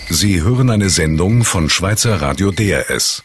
Sie hören eine Sendung von Schweizer Radio DRS.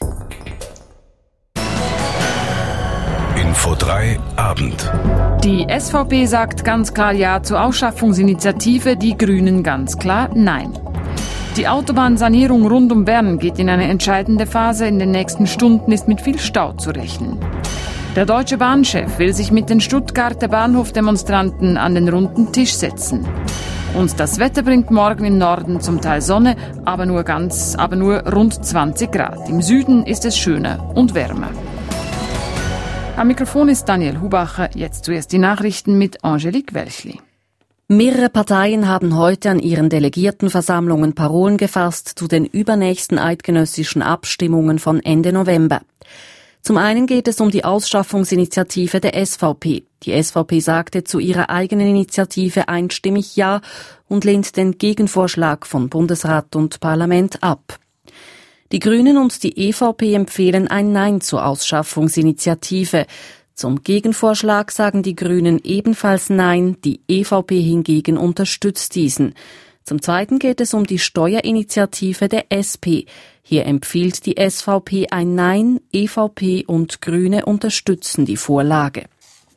Info 3 Abend. Die SVP sagt ganz klar Ja zur Ausschaffungsinitiative, die Grünen ganz klar Nein. Die Autobahnsanierung rund um Bern geht in eine entscheidende Phase. In den nächsten Stunden ist mit viel Stau zu rechnen. Der Deutsche Bahnchef will sich mit den Stuttgarter Bahnhofdemonstranten an den runden Tisch setzen. Und das Wetter bringt morgen im Norden zum Teil Sonne, aber nur rund 20 Grad. Im Süden ist es schöner und wärmer. Am Mikrofon ist Daniel Hubacher. Jetzt zuerst die Nachrichten mit Angelique Welchli. Mehrere Parteien haben heute an ihren Delegiertenversammlungen Parolen gefasst zu den übernächsten eidgenössischen Abstimmungen von Ende November. Zum einen geht es um die Ausschaffungsinitiative der SVP. Die SVP sagte zu ihrer eigenen Initiative einstimmig Ja und lehnt den Gegenvorschlag von Bundesrat und Parlament ab. Die Grünen und die EVP empfehlen ein Nein zur Ausschaffungsinitiative. Zum Gegenvorschlag sagen die Grünen ebenfalls Nein, die EVP hingegen unterstützt diesen. Zum Zweiten geht es um die Steuerinitiative der SP. Hier empfiehlt die SVP ein Nein, EVP und Grüne unterstützen die Vorlage.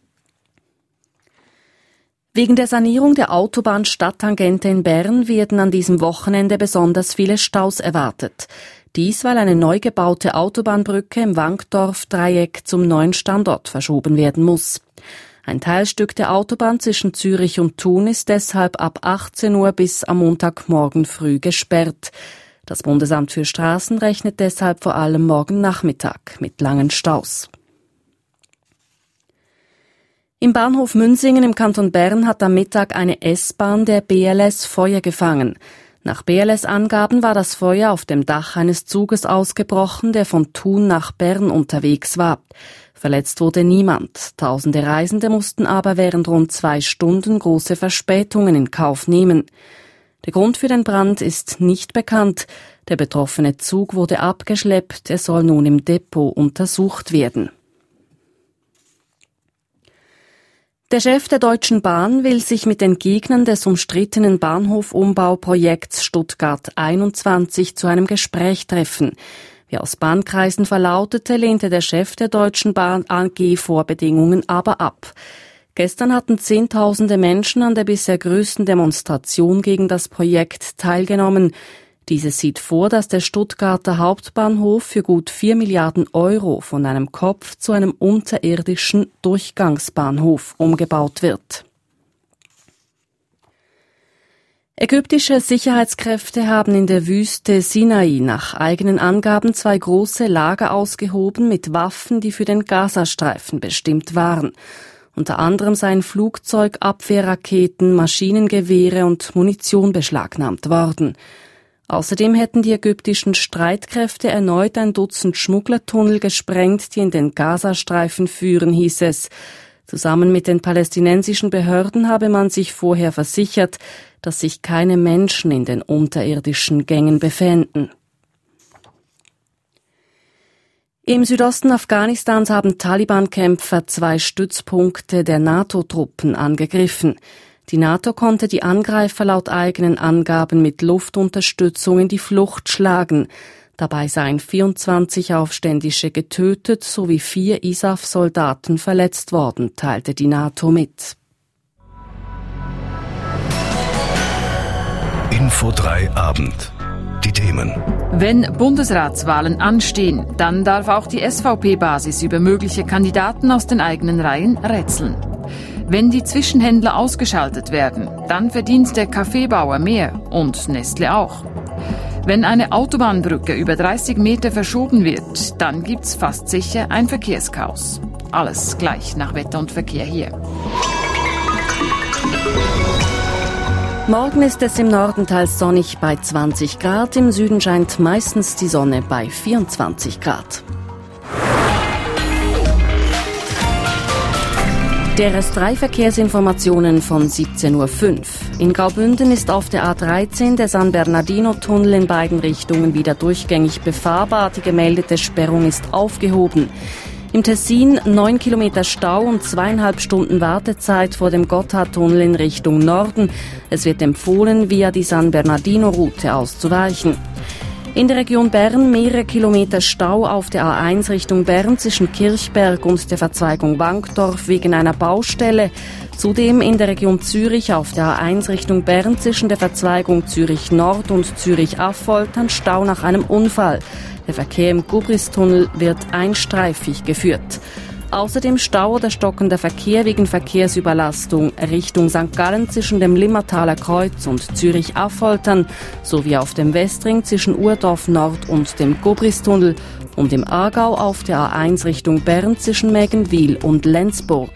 Wegen der Sanierung der Autobahnstadttangente in Bern werden an diesem Wochenende besonders viele Staus erwartet. Dies, weil eine neu gebaute Autobahnbrücke im Wankdorf-Dreieck zum neuen Standort verschoben werden muss. Ein Teilstück der Autobahn zwischen Zürich und Thun ist deshalb ab 18 Uhr bis am Montagmorgen früh gesperrt. Das Bundesamt für Straßen rechnet deshalb vor allem morgen Nachmittag mit langen Staus. Im Bahnhof Münsingen im Kanton Bern hat am Mittag eine S-Bahn der BLS Feuer gefangen. Nach BLS-Angaben war das Feuer auf dem Dach eines Zuges ausgebrochen, der von Thun nach Bern unterwegs war. Verletzt wurde niemand. Tausende Reisende mussten aber während rund 2 Stunden große Verspätungen in Kauf nehmen. Der Grund für den Brand ist nicht bekannt. Der betroffene Zug wurde abgeschleppt. Er soll nun im Depot untersucht werden. Der Chef der Deutschen Bahn will sich mit den Gegnern des umstrittenen Bahnhofumbauprojekts Stuttgart 21 zu einem Gespräch treffen. Wie aus Bahnkreisen verlautete, lehnte der Chef der Deutschen Bahn AG Vorbedingungen aber ab. Gestern hatten Zehntausende Menschen an der bisher größten Demonstration gegen das Projekt teilgenommen. Diese sieht vor, dass der Stuttgarter Hauptbahnhof für gut 4 Milliarden Euro von einem Kopf zu einem unterirdischen Durchgangsbahnhof umgebaut wird. Ägyptische Sicherheitskräfte haben in der Wüste Sinai nach eigenen Angaben 2 große Lager ausgehoben mit Waffen, die für den Gazastreifen bestimmt waren. Unter anderem seien Flugzeugabwehrraketen, Maschinengewehre und Munition beschlagnahmt worden. Außerdem hätten die ägyptischen Streitkräfte erneut ein Dutzend Schmugglertunnel gesprengt, die in den Gazastreifen führen, hieß es. Zusammen mit den palästinensischen Behörden habe man sich vorher versichert, dass sich keine Menschen in den unterirdischen Gängen befänden. Im Südosten Afghanistans haben Taliban-Kämpfer 2 Stützpunkte der NATO-Truppen angegriffen. Die NATO konnte die Angreifer laut eigenen Angaben mit Luftunterstützung in die Flucht schlagen. Dabei seien 24 Aufständische getötet sowie 4 ISAF-Soldaten verletzt worden, teilte die NATO mit. Info 3 Abend. Die Themen. Wenn Bundesratswahlen anstehen, dann darf auch die SVP-Basis über mögliche Kandidaten aus den eigenen Reihen rätseln. Wenn die Zwischenhändler ausgeschaltet werden, dann verdient der Kaffeebauer mehr und Nestle auch. Wenn eine Autobahnbrücke über 30 Meter verschoben wird, dann gibt's fast sicher ein Verkehrschaos. Alles gleich nach Wetter und Verkehr hier. Morgen ist es im Norden teils sonnig bei 20 Grad, im Süden scheint meistens die Sonne bei 24 Grad. DRS3-Verkehrsinformationen von 17.05 Uhr. In Graubünden ist auf der A13 der San Bernardino-Tunnel in beiden Richtungen wieder durchgängig befahrbar. Die gemeldete Sperrung ist aufgehoben. Im Tessin 9 Kilometer Stau und 2,5 Stunden Wartezeit vor dem Gotthardtunnel in Richtung Norden. Es wird empfohlen, via die San Bernardino-Route auszuweichen. In der Region Bern mehrere Kilometer Stau auf der A1 Richtung Bern zwischen Kirchberg und der Verzweigung Wankdorf wegen einer Baustelle. Zudem in der Region Zürich auf der A1 Richtung Bern zwischen der Verzweigung Zürich Nord und Zürich Affoltern ein Stau nach einem Unfall. Der Verkehr im Gubristunnel wird einstreifig geführt. Außerdem Stau oder stockender Verkehr wegen Verkehrsüberlastung Richtung St. Gallen zwischen dem Limmertaler Kreuz und Zürich-Affoltern sowie auf dem Westring zwischen Urdorf Nord und dem Gubristunnel und im Aargau auf der A1 Richtung Bern zwischen Mägenwil und Lenzburg.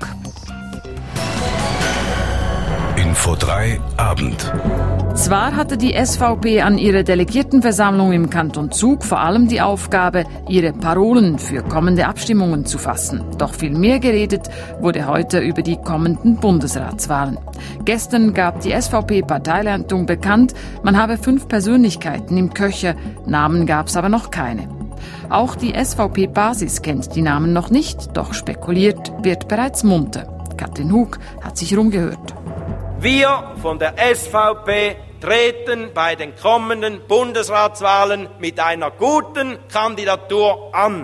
Info 3 Abend. Zwar hatte die SVP an ihrer Delegiertenversammlung im Kanton Zug vor allem die Aufgabe, ihre Parolen für kommende Abstimmungen zu fassen. Doch viel mehr geredet wurde heute über die kommenden Bundesratswahlen. Gestern gab die SVP-Parteileitung bekannt, man habe 5 Persönlichkeiten im Köcher, Namen gab es aber noch keine. Auch die SVP-Basis kennt die Namen noch nicht, doch spekuliert wird bereits munter. Katrin Hug hat sich rumgehört. Wir von der SVP treten bei den kommenden Bundesratswahlen mit einer guten Kandidatur an.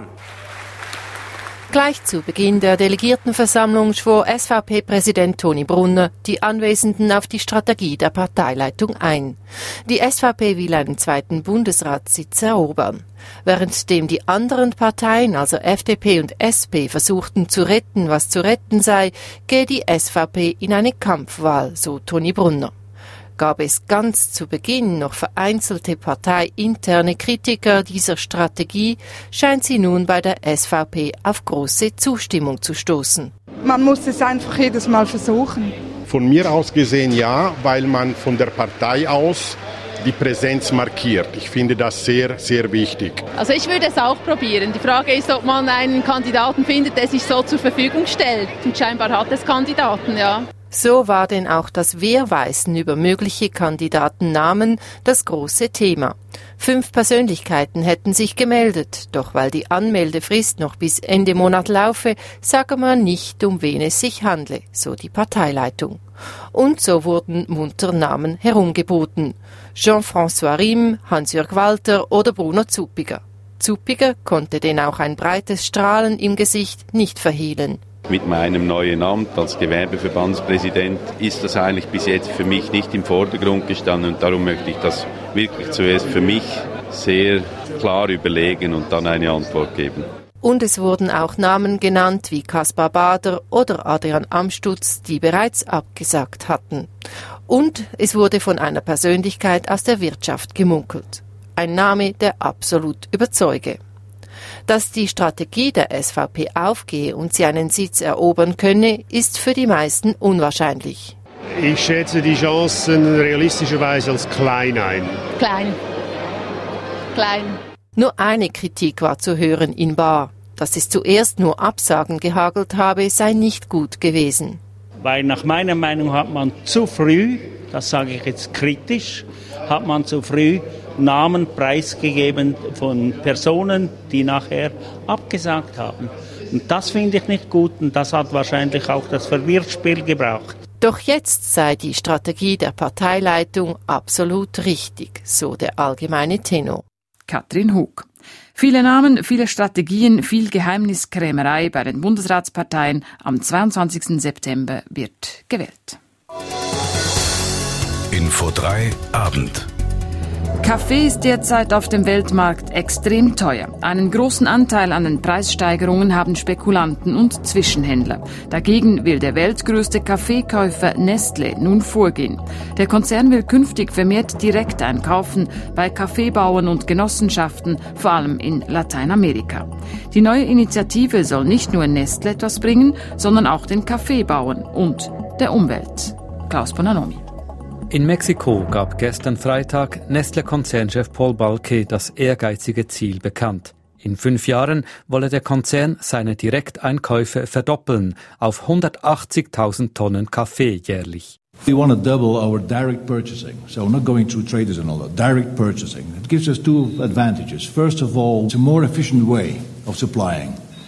Gleich zu Beginn der Delegiertenversammlung schwor SVP-Präsident Toni Brunner die Anwesenden auf die Strategie der Parteileitung ein. Die SVP will einen 2. Bundesratssitz erobern. Währenddem die anderen Parteien, also FDP und SP, versuchten zu retten, was zu retten sei, gehe die SVP in eine Kampfwahl, so Toni Brunner. Gab es ganz zu Beginn noch vereinzelte parteiinterne Kritiker dieser Strategie, scheint sie nun bei der SVP auf große Zustimmung zu stoßen. Man muss es einfach jedes Mal versuchen. Von mir aus gesehen ja, weil man von der Partei aus die Präsenz markiert. Ich finde das sehr, sehr wichtig. Also ich würde es auch probieren. Die Frage ist, ob man einen Kandidaten findet, der sich so zur Verfügung stellt. Und scheinbar hat es Kandidaten, ja. So war denn auch das Wehrweisen über mögliche Kandidatennamen das große Thema. 5 Persönlichkeiten hätten sich gemeldet, doch weil die Anmeldefrist noch bis Ende Monat laufe, sage man nicht, um wen es sich handle, so die Parteileitung. Und so wurden munter Namen herumgeboten. Jean-François Riem, Hans-Jörg Walter oder Bruno Zuppiger. Zuppiger konnte denn auch ein breites Strahlen im Gesicht nicht verhehlen. Mit meinem neuen Amt als Gewerbeverbandspräsident ist das eigentlich bis jetzt für mich nicht im Vordergrund gestanden und darum möchte ich das wirklich zuerst für mich sehr klar überlegen und dann eine Antwort geben. Und es wurden auch Namen genannt wie Kaspar Bader oder Adrian Amstutz, die bereits abgesagt hatten. Und es wurde von einer Persönlichkeit aus der Wirtschaft gemunkelt. Ein Name, der absolut überzeuge. Dass die Strategie der SVP aufgehe und sie einen Sitz erobern könne, ist für die meisten unwahrscheinlich. Ich schätze die Chancen realistischerweise als klein ein. Klein. Nur eine Kritik war zu hören in Baar. Dass es zuerst nur Absagen gehagelt habe, sei nicht gut gewesen. Weil nach meiner Meinung hat man zu früh, das sage ich jetzt kritisch, Namen preisgegeben von Personen, die nachher abgesagt haben. Und das finde ich nicht gut und das hat wahrscheinlich auch das Verwirrspiel gebraucht. Doch jetzt sei die Strategie der Parteileitung absolut richtig, so der allgemeine Tenor. Katrin Hug. Viele Namen, viele Strategien, viel Geheimniskrämerei bei den Bundesratsparteien. Am 22. September wird gewählt. Info 3 Abend. Kaffee ist derzeit auf dem Weltmarkt extrem teuer. Einen großen Anteil an den Preissteigerungen haben Spekulanten und Zwischenhändler. Dagegen will der weltgrößte Kaffeekäufer Nestlé nun vorgehen. Der Konzern will künftig vermehrt direkt einkaufen bei Kaffeebauern und Genossenschaften, vor allem in Lateinamerika. Die neue Initiative soll nicht nur Nestlé etwas bringen, sondern auch den Kaffeebauern und der Umwelt. Klaus Bonanomi. In Mexiko gab gestern Freitag Nestlé-Konzernchef Paul Balke das ehrgeizige Ziel bekannt. In 5 Jahren wolle der Konzern seine Direkteinkäufe verdoppeln auf 180.000 Tonnen Kaffee jährlich. We want to double our direct purchasing, so not going through traders and all that. Direct purchasing. It gives us 2 advantages. First of all, it's a more efficient way of supplying.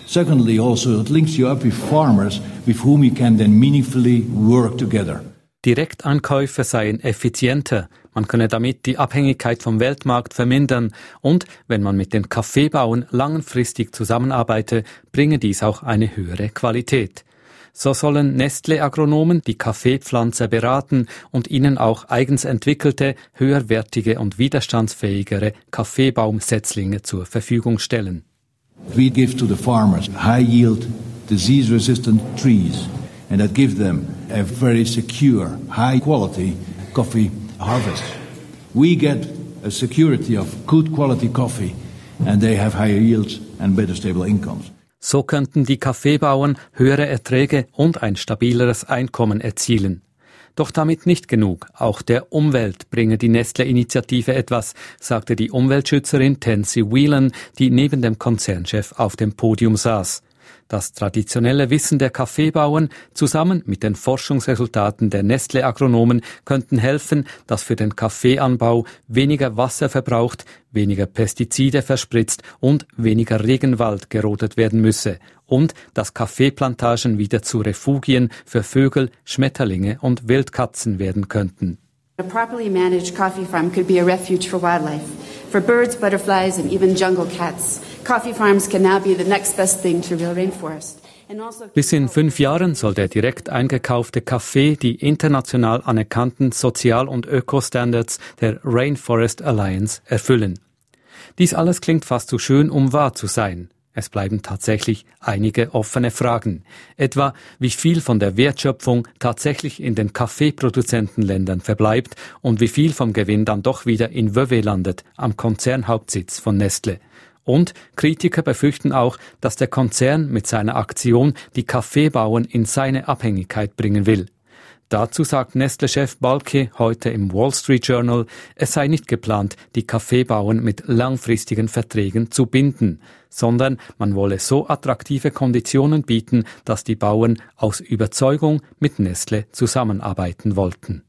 Secondly, also, it links you up with farmers with whom you can then meaningfully work together. Direkteinkäufe seien effizienter, man könne damit die Abhängigkeit vom Weltmarkt vermindern und, wenn man mit den Kaffeebauern langfristig zusammenarbeite, bringe dies auch eine höhere Qualität. So sollen Nestlé-Agronomen die Kaffeepflanzer beraten und ihnen auch eigens entwickelte, höherwertige und widerstandsfähigere Kaffeebaumsetzlinge zur Verfügung stellen. We give to the farmers high-yield, disease-resistant trees, and that give them a very secure, high-quality coffee harvest. We get a security of good quality coffee, and they have higher yields and better stable incomes. So könnten die Kaffeebauern höhere Erträge und ein stabileres Einkommen erzielen. Doch damit nicht genug. Auch der Umwelt bringe die Nestlé-Initiative etwas, sagte die Umweltschützerin Tansy Whelan, die neben dem Konzernchef auf dem Podium saß. Das traditionelle Wissen der Kaffeebauern zusammen mit den Forschungsresultaten der Nestlé-Agronomen könnten helfen, dass für den Kaffeeanbau weniger Wasser verbraucht, weniger Pestizide verspritzt und weniger Regenwald gerodet werden müsse und dass Kaffeeplantagen wieder zu Refugien für Vögel, Schmetterlinge und Wildkatzen werden könnten. A properly managed coffee farm could be a refuge for wildlife, for birds, butterflies and even jungle cats. Coffee farms can now be the next best thing to real rainforest. Bis in 5 Jahren soll der direkt eingekaufte Kaffee die international anerkannten Sozial- und Ökostandards der Rainforest Alliance erfüllen. Dies alles klingt fast zu schön, um wahr zu sein. Es bleiben tatsächlich einige offene Fragen. Etwa, wie viel von der Wertschöpfung tatsächlich in den Kaffeeproduzentenländern verbleibt und wie viel vom Gewinn dann doch wieder in Vevey landet, am Konzernhauptsitz von Nestlé. Und Kritiker befürchten auch, dass der Konzern mit seiner Aktion die Kaffeebauern in seine Abhängigkeit bringen will. Dazu sagt Nestlé-Chef Balke heute im Wall Street Journal, es sei nicht geplant, die Kaffeebauern mit langfristigen Verträgen zu binden, sondern man wolle so attraktive Konditionen bieten, dass die Bauern aus Überzeugung mit Nestlé zusammenarbeiten wollten.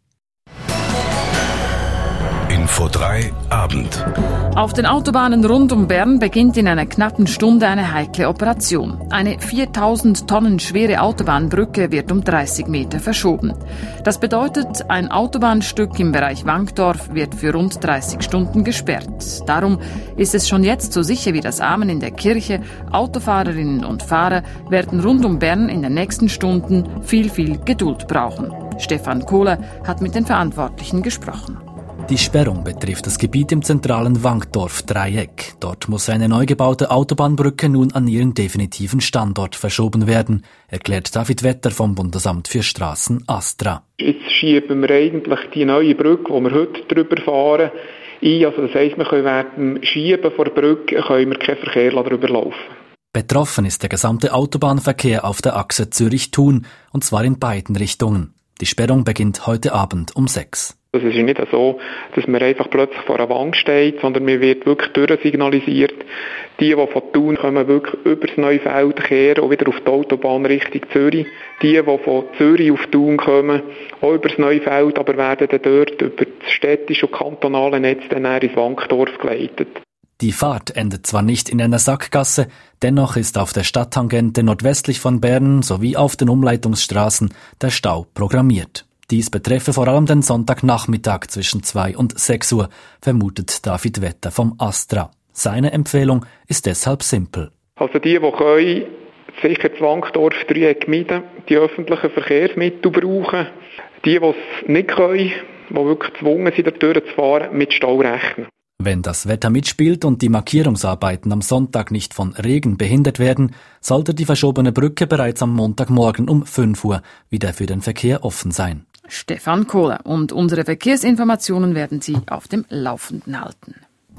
Info 3 Abend. Auf den Autobahnen rund um Bern beginnt in einer knappen Stunde eine heikle Operation. Eine 4000 Tonnen schwere Autobahnbrücke wird um 30 Meter verschoben. Das bedeutet, ein Autobahnstück im Bereich Wankdorf wird für rund 30 Stunden gesperrt. Darum ist es schon jetzt so sicher wie das Amen in der Kirche. Autofahrerinnen und Fahrer werden rund um Bern in den nächsten Stunden viel Geduld brauchen. Stefan Kohler hat mit den Verantwortlichen gesprochen. Die Sperrung betrifft das Gebiet im zentralen Wankdorf-Dreieck. Dort muss eine neu gebaute Autobahnbrücke nun an ihren definitiven Standort verschoben werden, erklärt David Wetter vom Bundesamt für Straßen ASTRA. Jetzt schieben wir eigentlich die neue Brücke, die wir heute drüber fahren, ein. Also das heisst, wir können während dem Schieben von der Brücke können wir keinen Verkehr drüber laufen. Betroffen ist der gesamte Autobahnverkehr auf der Achse Zürich-Thun, und zwar in beiden Richtungen. Die Sperrung beginnt heute Abend um 6. Es ist nicht so, dass man einfach plötzlich vor einer Wand steht, sondern mir wird wirklich durchsignalisiert. Die von Thun kommen wirklich über das Neufeld kehren und wieder auf die Autobahn Richtung Zürich. Die von Zürich auf Thun kommen, auch über das Neufeld, aber werden dann dort über das städtische und kantonale Netz dann ins Wankdorf geleitet. Die Fahrt endet zwar nicht in einer Sackgasse, dennoch ist auf der Stadttangente nordwestlich von Bern sowie auf den Umleitungsstraßen der Stau programmiert. Dies betreffe vor allem den Sonntagnachmittag zwischen 2 und 6 Uhr, vermutet David Wetter vom ASTRA. Seine Empfehlung ist deshalb simpel. Also die können, sicher das Wankdorf-Dreieck meiden, die öffentlichen Verkehrsmittel brauchen. Die es nicht können, die wirklich gezwungen sind, dort zu fahren, mit Stau rechnen. Wenn das Wetter mitspielt und die Markierungsarbeiten am Sonntag nicht von Regen behindert werden, sollte die verschobene Brücke bereits am Montagmorgen um 5 Uhr wieder für den Verkehr offen sein. Stefan Kohler, und unsere Verkehrsinformationen werden Sie auf dem Laufenden halten.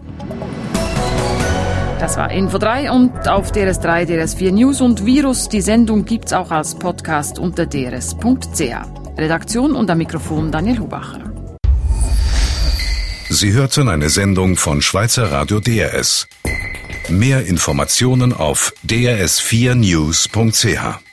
Das war Info 3 und auf DRS3, DRS4 News und Virus. Die Sendung gibt's auch als Podcast unter drs.ch. Redaktion und am Mikrofon Daniel Hubacher. Sie hörten eine Sendung von Schweizer Radio DRS. Mehr Informationen auf drs4news.ch.